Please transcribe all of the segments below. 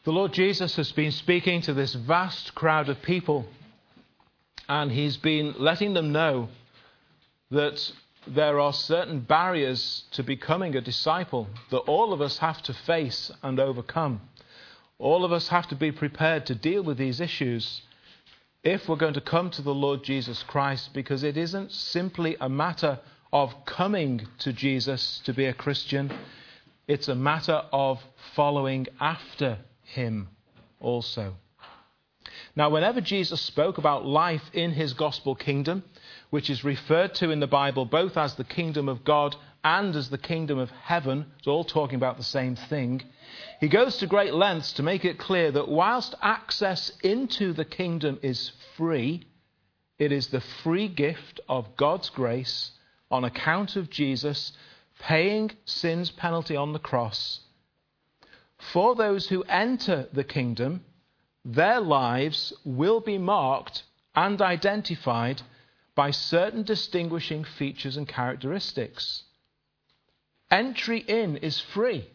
The Lord Jesus has been speaking to this vast crowd of people, and he's been letting them know that there are certain barriers to becoming a disciple that all of us have to face and overcome. All of us have to be prepared to deal with these issues if we're going to come to the Lord Jesus Christ, because it isn't simply a matter of coming to Jesus to be a Christian. It's a matter of following after him also. Now, whenever Jesus spoke about life in his gospel kingdom, which is referred to in the Bible both as the kingdom of God and as the kingdom of heaven, it's all talking about the same thing, he goes to great lengths to make it clear that whilst access into the kingdom is free, it is the free gift of God's grace on account of Jesus paying sin's penalty on the cross. For those who enter the kingdom, their lives will be marked and identified by certain distinguishing features and characteristics. Entry in is free,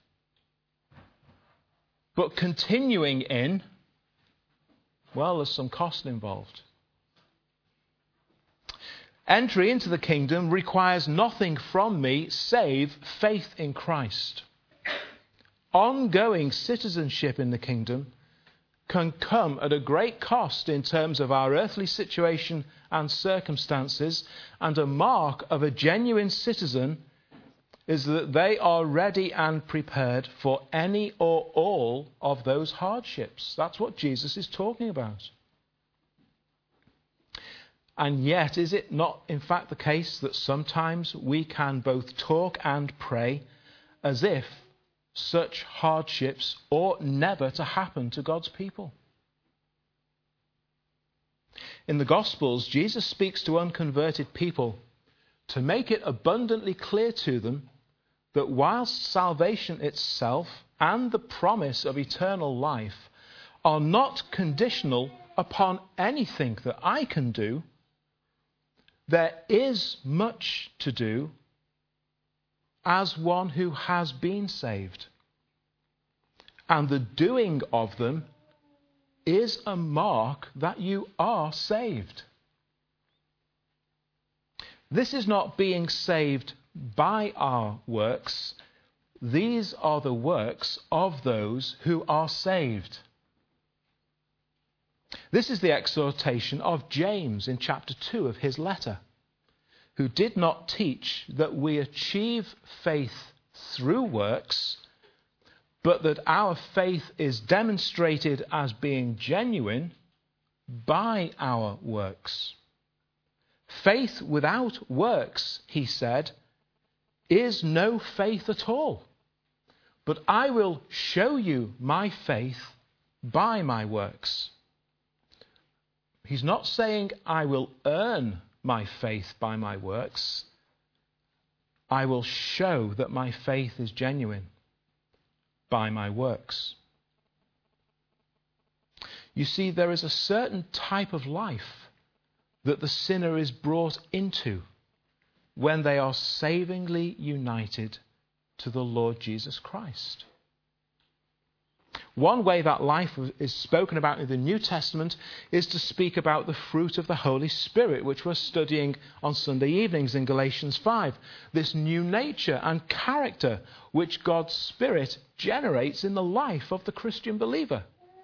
but continuing in, well, there's some cost involved. Entry into the kingdom requires nothing from me save faith in Christ. Ongoing citizenship in the kingdom can come at a great cost in terms of our earthly situation and circumstances, and a mark of a genuine citizen is that they are ready and prepared for any or all of those hardships. That's what Jesus is talking about. And yet, is it not in fact the case that sometimes we can both talk and pray as if such hardships ought never to happen to God's people? In the Gospels, Jesus speaks to unconverted people to make it abundantly clear to them that whilst salvation itself and the promise of eternal life are not conditional upon anything that I can do, there is much to do as one who has been saved. And the doing of them is a mark that you are saved. This is not being saved by our works. These are the works of those who are saved. This is the exhortation of James in chapter 2 of his letter, who did not teach that we achieve faith through works, but that our faith is demonstrated as being genuine by our works. Faith without works, he said, is no faith at all. But I will show you my faith by my works. He's not saying I will earn my faith by my works. I will show that my faith is genuine by my works. You see, there is a certain type of life that the sinner is brought into when they are savingly united to the Lord Jesus Christ. One way that life is spoken about in the New Testament is to speak about the fruit of the Holy Spirit, which we're studying on Sunday evenings in Galatians 5. This new nature and character which God's Spirit generates in the life of the Christian believer.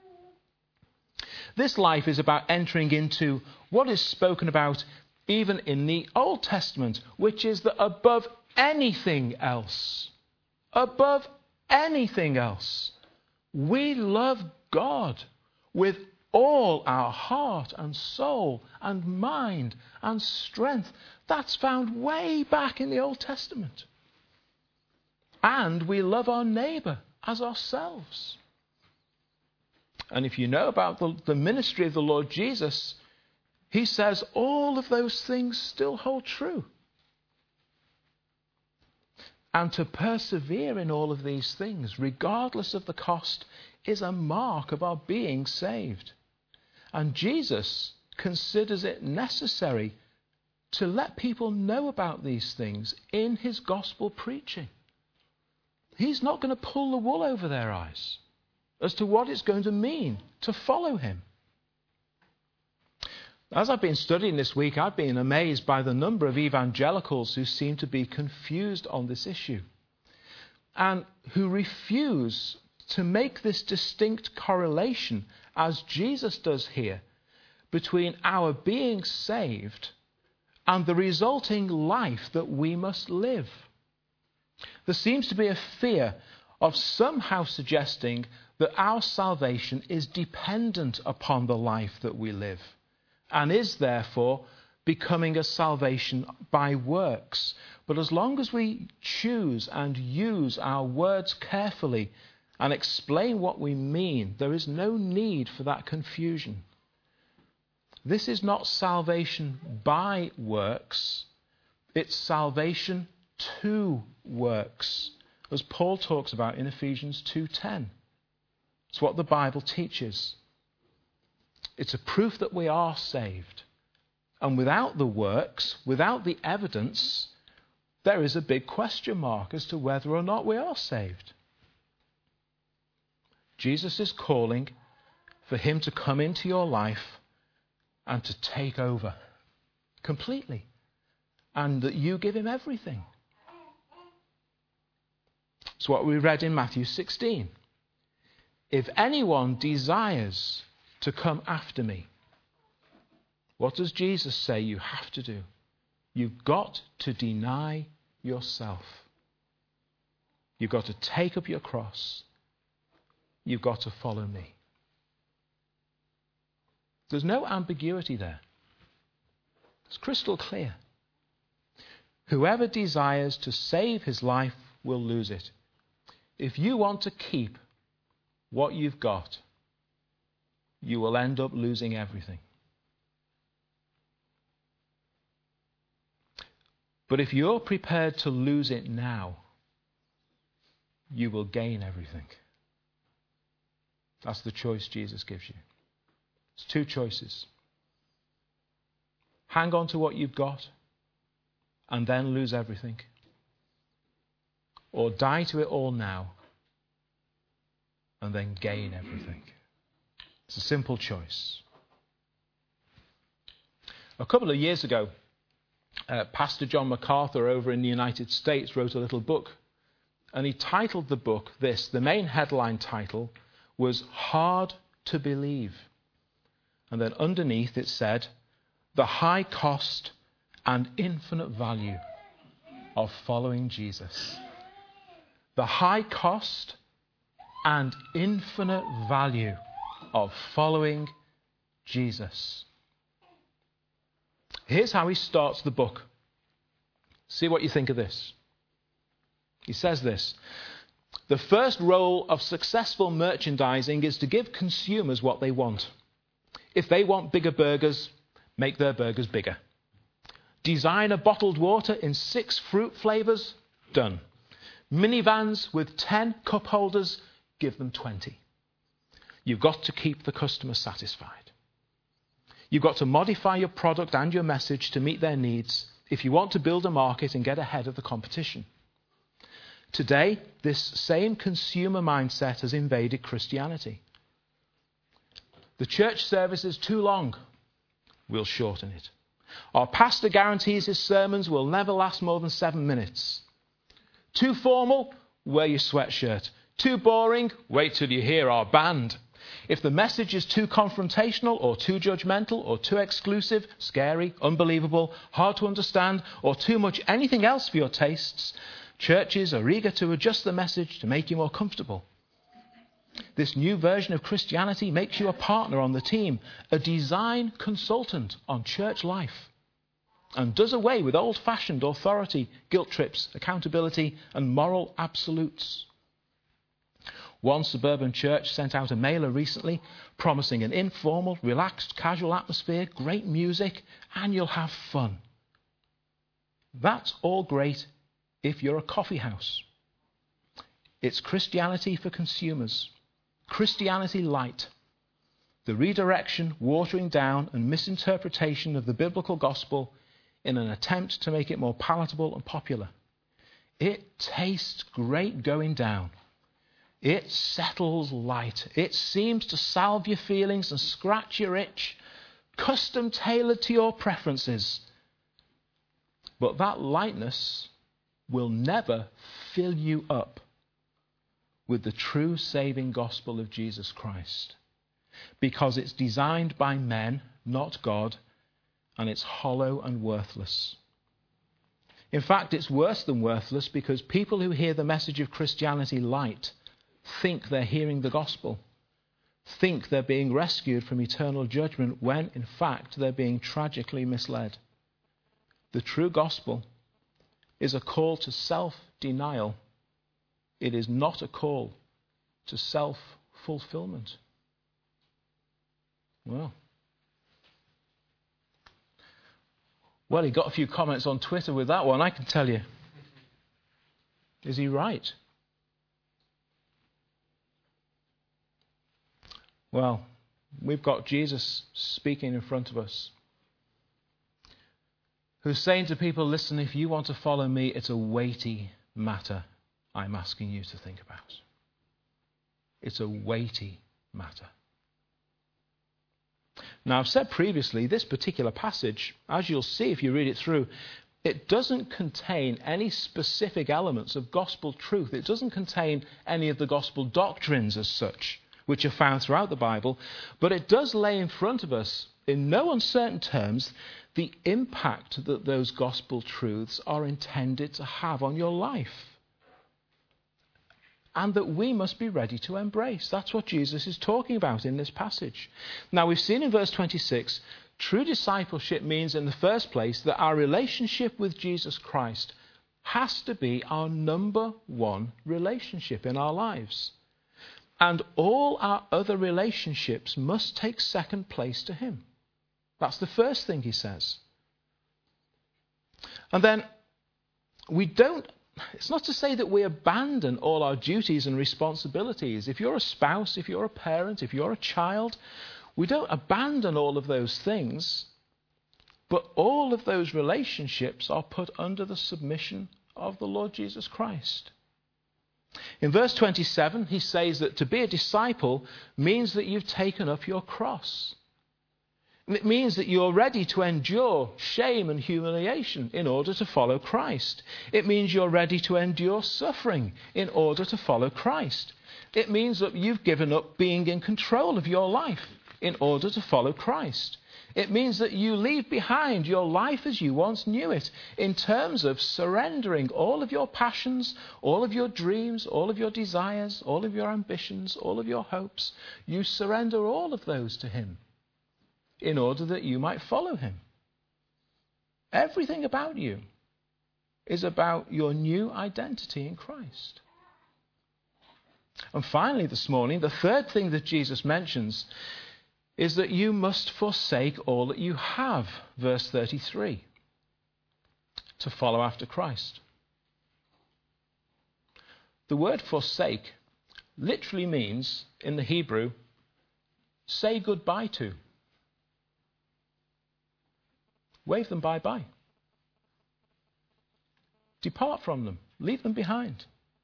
This life is about entering into what is spoken about even in the Old Testament, which is that above anything else, we love God with all our heart and soul and mind and strength. That's found way back in the Old Testament. And we love our neighbour as ourselves. And if you know about the ministry of the Lord Jesus, he says all of those things still hold true. And to persevere in all of these things, regardless of the cost, is a mark of our being saved. And Jesus considers it necessary to let people know about these things in his gospel preaching. He's not going to pull the wool over their eyes. as to what it's going to mean to follow him. As I've been studying this week, I've been amazed by the number of evangelicals who seem to be confused on this issue and who refuse to make this distinct correlation, as Jesus does here, between our being saved and the resulting life that we must live. There seems to be a fear of somehow suggesting that our salvation is dependent upon the life that we live, and is therefore becoming a salvation by works. But as long as we choose and use our words carefully and explain what we mean, there is no need for that confusion. This is not salvation by works, it's salvation to works, as Paul talks about in Ephesians 2:10. It's what the Bible teaches. It's a proof that we are saved. And without the works, without the evidence, there is a big question mark as to whether or not we are saved. Jesus is calling for him to come into your life and to take over completely, and that you give him everything. It's what we read in Matthew 16. If anyone desires to come after me, what does Jesus say you have to do? You've got to deny yourself. You've got to take up your cross. You've got to follow me. There's no ambiguity there. It's crystal clear. Whoever desires to save his life will lose it. If you want to keep what you've got, you will end up losing everything. But if you're prepared to lose it now, you will gain everything. That's the choice Jesus gives you. It's two choices. Hang on to what you've got and then lose everything. Or die to it all now and then gain everything. It's a simple choice. A couple of years ago, Pastor John MacArthur over in the United States wrote a little book, and he titled the book this. The main headline title was Hard to Believe. And then underneath it said, The High Cost and Infinite Value of Following Jesus. The high cost and infinite value of following Jesus. Here's how he starts the book. See what you think of this. He says this: the first role of successful merchandising is to give consumers what they want. If they want bigger burgers, make their burgers bigger. Design a bottled water in 6 fruit flavors? Done. Minivans with 10 cup holders? Give them 20. You've got to keep the customer satisfied. You've got to modify your product and your message to meet their needs if you want to build a market and get ahead of the competition. Today, this same consumer mindset has invaded Christianity. The church service is too long. We'll shorten it. Our pastor guarantees his sermons will never last more than 7 minutes. Too formal? Wear your sweatshirt. Too boring? Wait till you hear our band. If the message is too confrontational or too judgmental or too exclusive, scary, unbelievable, hard to understand, or too much anything else for your tastes, churches are eager to adjust the message to make you more comfortable. This new version of Christianity makes you a partner on the team, a design consultant on church life, and does away with old-fashioned authority, guilt trips, accountability, and moral absolutes. One suburban church sent out a mailer recently promising an informal, relaxed, casual atmosphere, great music, and you'll have fun. That's all great if you're a coffee house. It's Christianity for consumers. Christianity light. The redirection, watering down, and misinterpretation of the biblical gospel in an attempt to make it more palatable and popular. It tastes great going down, It settles light. It seems to salve your feelings and scratch your itch, custom tailored to your preferences. But that lightness will never fill you up with the true saving gospel of Jesus Christ, because it's designed by men, not God, and it's hollow and worthless. In fact, it's worse than worthless, because people who hear the message of Christianity light think they're hearing the gospel, think they're being rescued from eternal judgment, when in fact they're being tragically misled. The true gospel is a call to self-denial. It is not a call to self-fulfillment. Well, he got a few comments on Twitter with that one, I can tell you. Is he right? Well, we've got Jesus speaking in front of us, who's saying to people, listen, if you want to follow me, it's a weighty matter I'm asking you to think about. It's a weighty matter. Now, I've said previously, this particular passage, as you'll see if you read it through, it doesn't contain any specific elements of gospel truth. It doesn't contain any of the gospel doctrines as such, which are found throughout the Bible, but it does lay in front of us, in no uncertain terms, the impact that those gospel truths are intended to have on your life, and that we must be ready to embrace. That's what Jesus is talking about in this passage. Now, we've seen in verse 26, true discipleship means, in the first place, that our relationship with Jesus Christ has to be our number one relationship in our lives. And all our other relationships must take second place to him. That's the first thing he says. And then it's not to say that we abandon all our duties and responsibilities. If you're a spouse, if you're a parent, if you're a child, we don't abandon all of those things. But all of those relationships are put under the submission of the Lord Jesus Christ. In verse 27, he says that to be a disciple means that you've taken up your cross. It means that you're ready to endure shame and humiliation in order to follow Christ. It means you're ready to endure suffering in order to follow Christ. It means that you've given up being in control of your life in order to follow Christ. It means that you leave behind your life as you once knew it, in terms of surrendering all of your passions, all of your dreams, all of your desires, all of your ambitions, all of your hopes. You surrender all of those to him in order that you might follow him. Everything about you is about your new identity in Christ. And finally this morning, the third thing that Jesus mentions is that you must forsake all that you have, verse 33, to follow after Christ. The word forsake literally means, in the Hebrew, say goodbye to. Wave them bye-bye. Depart from them. Leave them behind.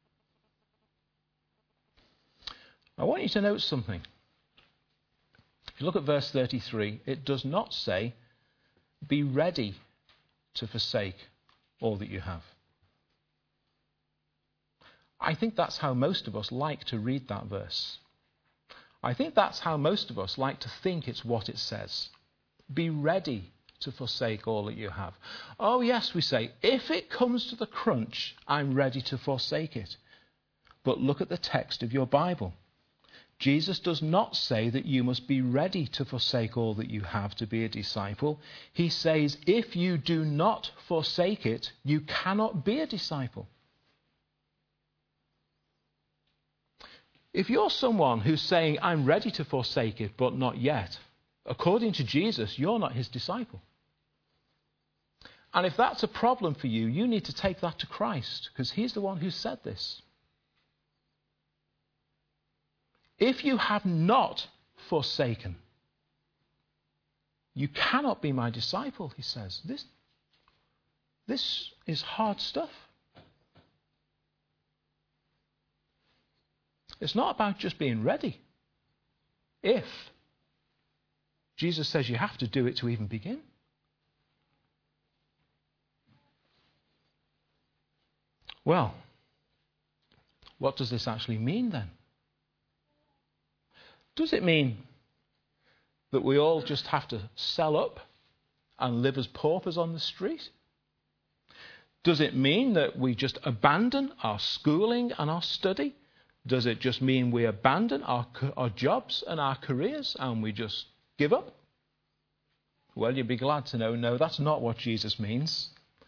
I want you to note something. If you look at verse 33, it does not say, be ready to forsake all that you have. I think that's how most of us like to read that verse. I think that's how most of us like to think it's what it says. Be ready to forsake all that you have. Oh yes, we say, if it comes to the crunch, I'm ready to forsake it. But look at the text of your Bible. Jesus does not say that you must be ready to forsake all that you have to be a disciple. He says, if you do not forsake it, you cannot be a disciple. If you're someone who's saying, I'm ready to forsake it, but not yet, according to Jesus, you're not his disciple. And if that's a problem for you, you need to take that to Christ, because he's the one who said this. If you have not forsaken, you cannot be my disciple, he says. This is hard stuff. It's not about just being ready. If. Jesus says you have to do it to even begin. Well, what does this actually mean then? Does it mean that we all just have to sell up and live as paupers on the street? Does it mean that we just abandon our schooling and our study? Does it just mean we abandon our jobs and our careers and we just give up? Well, you'd be glad to know, no, that's not what Jesus means.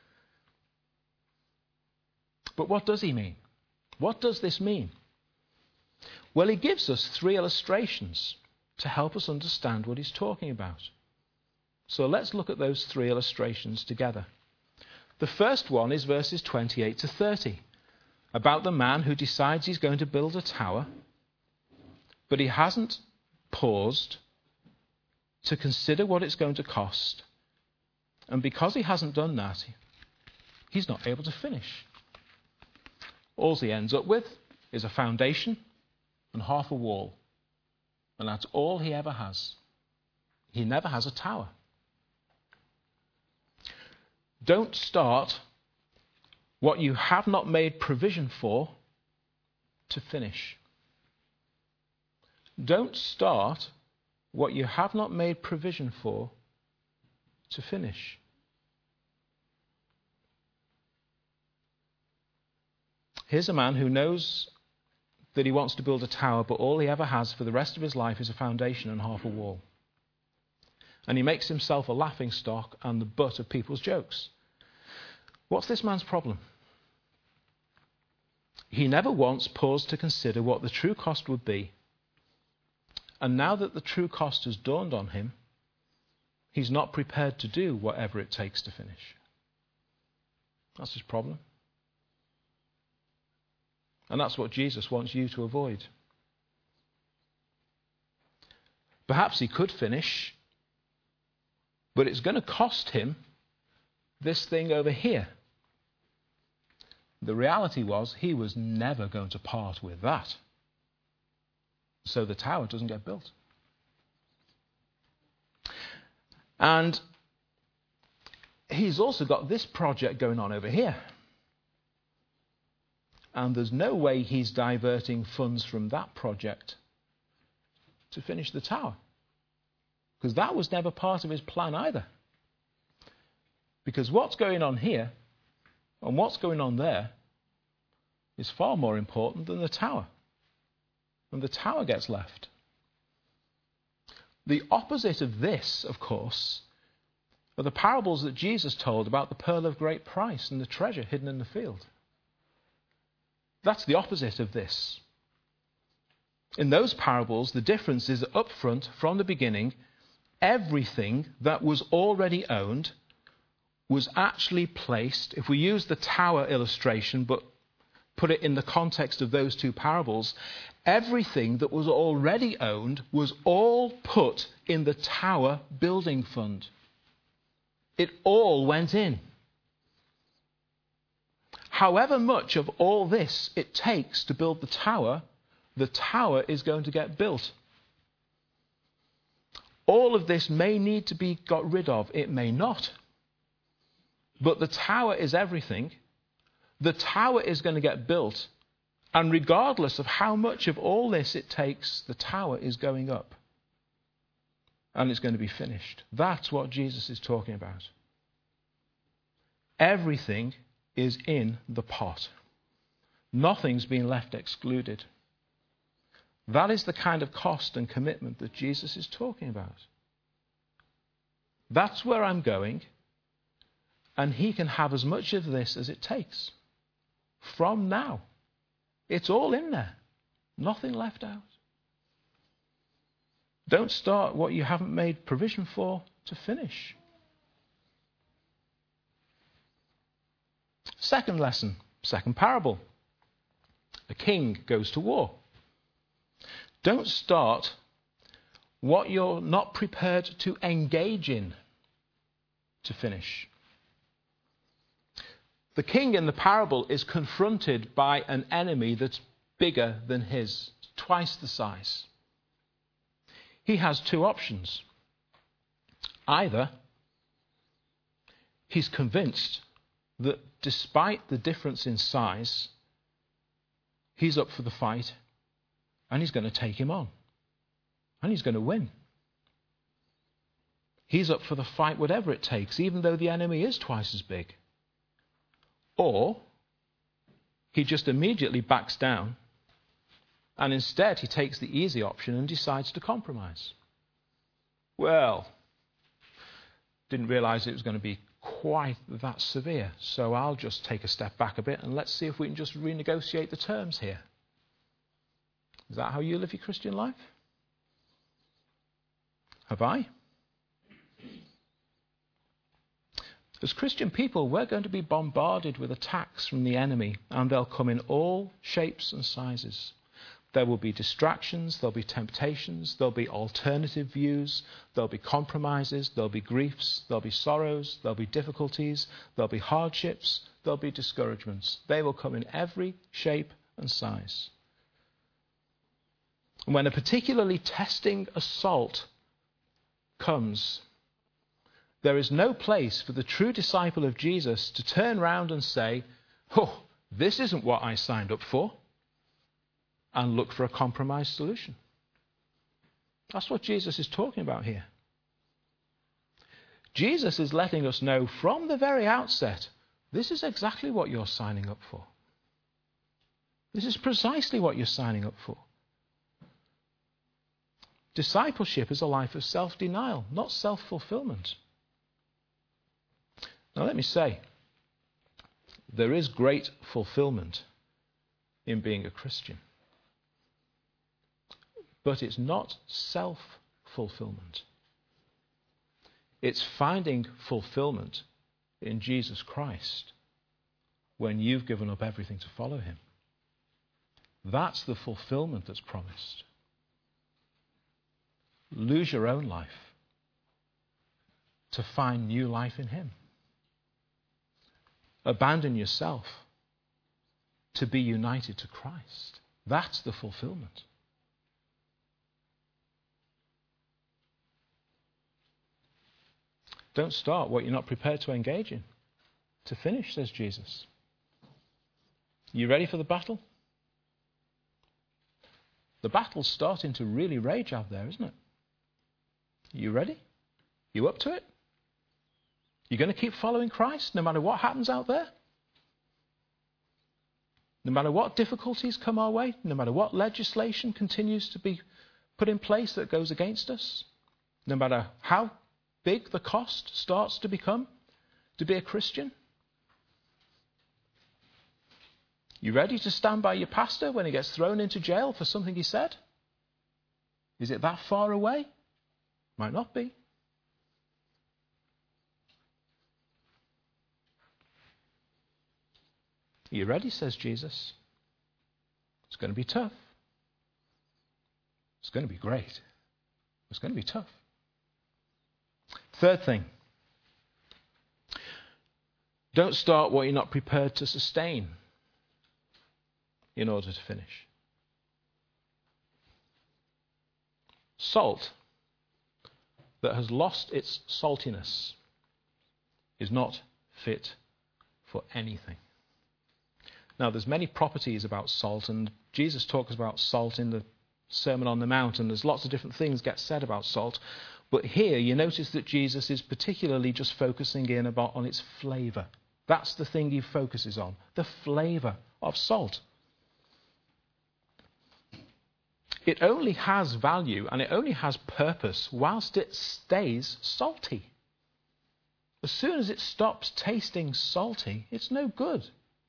But what does he mean? What does this mean? Well, he gives us 3 illustrations to help us understand what he's talking about. So let's look at those 3 illustrations together. The first one is verses 28 to 30, about the man who decides he's going to build a tower, but he hasn't paused to consider what it's going to cost. And because he hasn't done that, he's not able to finish. All he ends up with is a foundation and half a wall. And that's all he ever has. He never has a tower. Don't start what you have not made provision for to finish. Don't start what you have not made provision for to finish. Here's a man who knows that he wants to build a tower, but all he ever has for the rest of his life is a foundation and half a wall. And he makes himself a laughingstock and the butt of people's jokes. What's this man's problem? He never once paused to consider what the true cost would be. And now that the true cost has dawned on him, he's not prepared to do whatever it takes to finish. That's his problem. And that's what Jesus wants you to avoid. Perhaps he could finish, but it's going to cost him this thing over here. The reality was he was never going to part with that. So the tower doesn't get built. And he's also got this project going on over here. And there's no way he's diverting funds from that project to finish the tower. Because that was never part of his plan either. Because what's going on here and what's going on there is far more important than the tower. And the tower gets left. The opposite of this, of course, are the parables that Jesus told about the pearl of great price and the treasure hidden in the field. That's the opposite of this. In those parables, the difference is that up front, from the beginning, everything that was already owned was actually placed, if we use the tower illustration, but put it in the context of those 2 parables, everything that was already owned was all put in the tower building fund. It all went in. However much of all this it takes to build the tower is going to get built. All of this may need to be got rid of. It may not. But the tower is everything. The tower is going to get built. And regardless of how much of all this it takes, the tower is going up. And it's going to be finished. That's what Jesus is talking about. Everything is in the pot. Nothing's been left excluded. That is the kind of cost and commitment that Jesus is talking about. That's where I'm going, and he can have as much of this as it takes. From now. It's all in there. Nothing left out. Don't start what you haven't made provision for to finish. Second lesson, second parable. A king goes to war. Don't start what you're not prepared to engage in to finish. The king in the parable is confronted by an enemy that's bigger than his. twice the size, he has two options. Either he's convinced that despite the difference in size, he's up for the fight and he's going to take him on. And he's going to win. He's up for the fight whatever it takes, even though the enemy is twice as big. Or he just immediately backs down and instead he takes the easy option and decides to compromise. Well, didn't realize it was going to be quite that severe, so I'll just take a step back a bit and let's see if we can just renegotiate the terms here. Is that how you live your Christian life? Have I? As Christian people, we're going to be bombarded with attacks from the enemy, and they'll come in all shapes and sizes. There will be distractions, there'll be temptations, there'll be alternative views, there'll be compromises, there'll be griefs, there'll be sorrows, there'll be difficulties, there'll be hardships, there'll be discouragements. They will come in every shape and size. And when a particularly testing assault comes, there is no place for the true disciple of Jesus to turn round and say, "Oh, this isn't what I signed up for," and look for a compromise solution. That's what Jesus is talking about here. Jesus is letting us know from the very outset, this is exactly what you're signing up for. This is precisely what you're signing up for. Discipleship is a life of self-denial, not self-fulfillment. Now let me say, there is great fulfillment in being a Christian. But it's not self-fulfillment. It's finding fulfillment in Jesus Christ when you've given up everything to follow him. That's the fulfillment that's promised. Lose your own life to find new life in him. Abandon yourself to be united to Christ. That's the fulfillment. Don't start what you're not prepared to engage in. To finish, says Jesus. You ready for the battle? The battle's starting to really rage out there, isn't it? You ready? You up to it? You're going to keep following Christ no matter what happens out there? No matter what difficulties come our way? No matter what legislation continues to be put in place that goes against us? No matter how big the cost starts to become to be a Christian? You ready to stand by your pastor when he gets thrown into jail for something he said? Is it that far away? Might not be. Are you ready, says Jesus? It's going to be tough. It's going to be great. It's going to be tough. Third thing. Don't start what you're not prepared to sustain in order to finish. Salt that has lost its saltiness is not fit for anything. Now, there's many properties about salt, and Jesus talks about salt in the Sermon on the Mount, and there's lots of different things get said about salt. But here, you notice that Jesus is particularly just focusing in on its flavour. That's the thing he focuses on, the flavour of salt. It only has value and it only has purpose whilst it stays salty. As soon as it stops tasting salty, it's no good.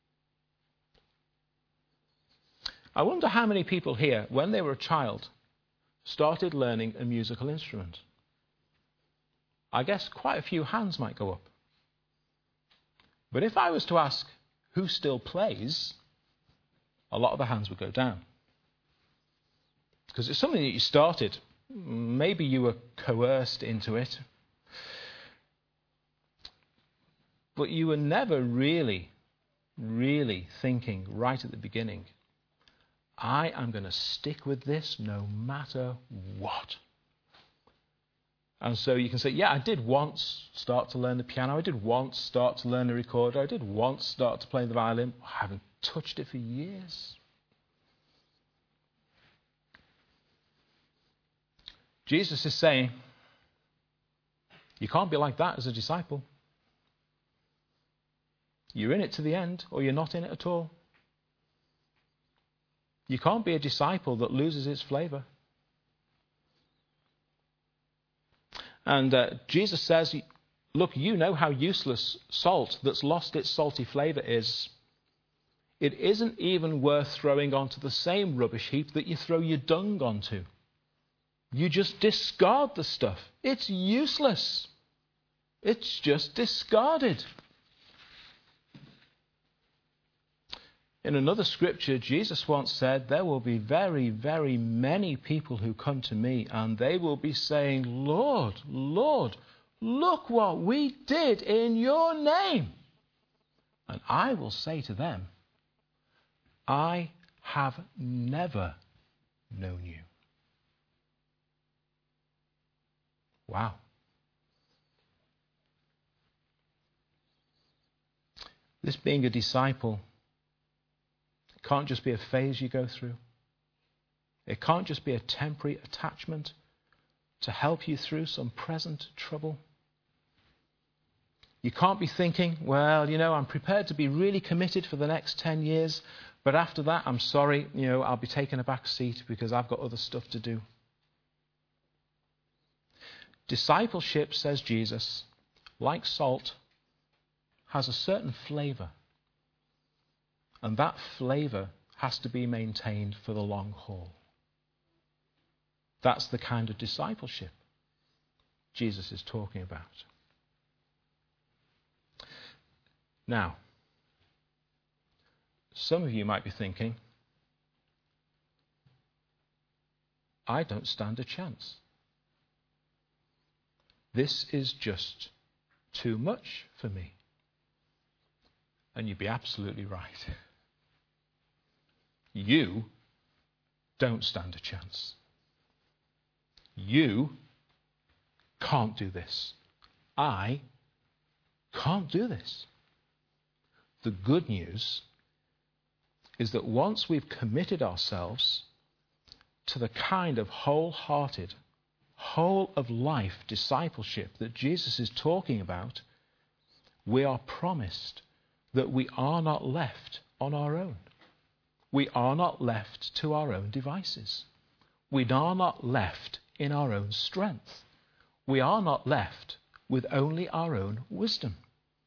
I wonder how many people here, when they were a child, started learning a musical instrument. I guess quite a few hands might go up. But if I was to ask who still plays, a lot of the hands would go down. Because it's something that you started. Maybe you were coerced into it. But you were never really thinking right at the beginning, I am going to stick with this no matter what. And so you can say, yeah, I did once start to learn the piano. I did once start to learn the recorder. I did once start to play the violin. I haven't touched it for years. Jesus is saying, you can't be like that as a disciple. You're in it to the end, or you're not in it at all. You can't be a disciple that loses its flavour. And Jesus says, look, you know how useless salt that's lost its salty flavour is. It isn't even worth throwing onto the same rubbish heap that you throw your dung onto. You just discard the stuff. It's useless. It's just discarded. In another scripture, Jesus once said, there will be very, very many people who come to me and they will be saying, Lord, Lord, look what we did in your name. And I will say to them, I have never known you. Wow. This being a disciple can't just be a phase you go through. It can't just be a temporary attachment to help you through some present trouble. You can't be thinking, well, I'm prepared to be really committed for the next 10 years, but after that, I'm sorry, I'll be taking a back seat because I've got other stuff to do. Discipleship, says Jesus, like salt, has a certain flavour. And that flavour has to be maintained for the long haul. That's the kind of discipleship Jesus is talking about. Now, some of you might be thinking, I don't stand a chance. This is just too much for me. And you'd be absolutely right. You don't stand a chance. You can't do this. I can't do this. The good news is that once we've committed ourselves to the kind of wholehearted, whole-of-life discipleship that Jesus is talking about, we are promised that we are not left on our own. We are not left to our own devices. We are not left in our own strength. We are not left with only our own wisdom.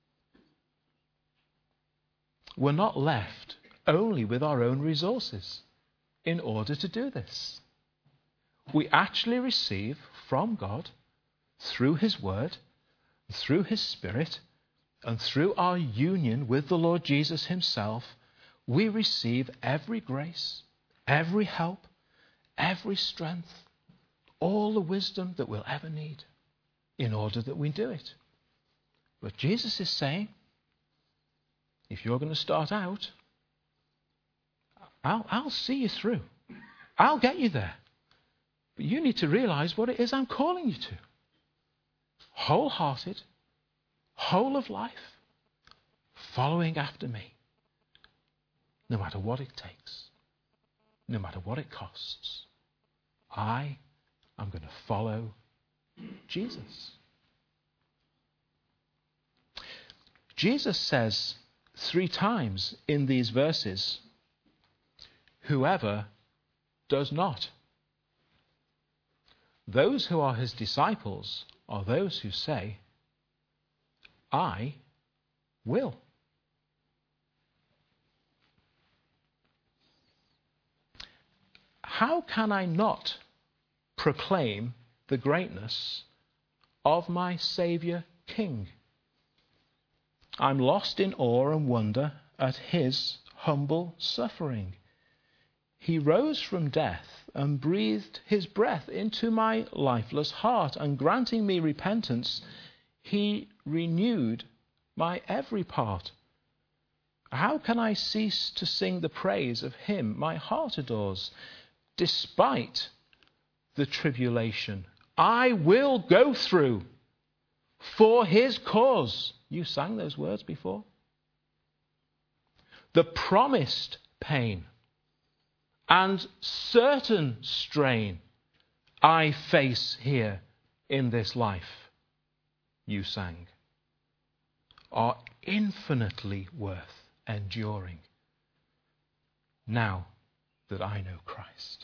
We're not left only with our own resources in order to do this. We actually receive from God, through His Word, through His Spirit, and through our union with the Lord Jesus Himself, we receive every grace, every help, every strength, all the wisdom that we'll ever need in order that we do it. But Jesus is saying, if you're going to start out, I'll see you through. I'll get you there. But you need to realize what it is I'm calling you to. Wholehearted, whole of life, following after me. No matter what it takes, no matter what it costs, I am going to follow Jesus. Jesus says 3 times in these verses, whoever does not. Those who are His disciples are those who say, I will. How can I not proclaim the greatness of my Saviour King? I'm lost in awe and wonder at His humble suffering. He rose from death and breathed His breath into my lifeless heart, and granting me repentance, He renewed my every part. How can I cease to sing the praise of him my heart adores? Despite the tribulation I will go through for his cause. You sang those words before. The promised pain and certain strain I face here in this life, you sang, are infinitely worth enduring now that I know Christ.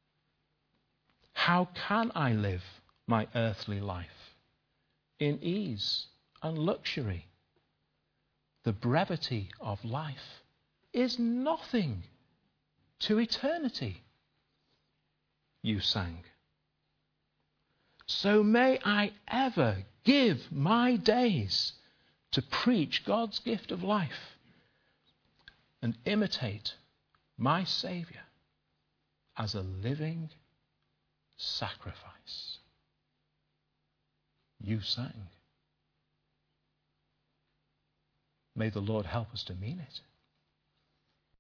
How can I live my earthly life in ease and luxury? The brevity of life is nothing to eternity, you sang. So may I ever give my days to preach God's gift of life and imitate my Saviour as a living sacrifice. You sang. May the Lord help us to mean it.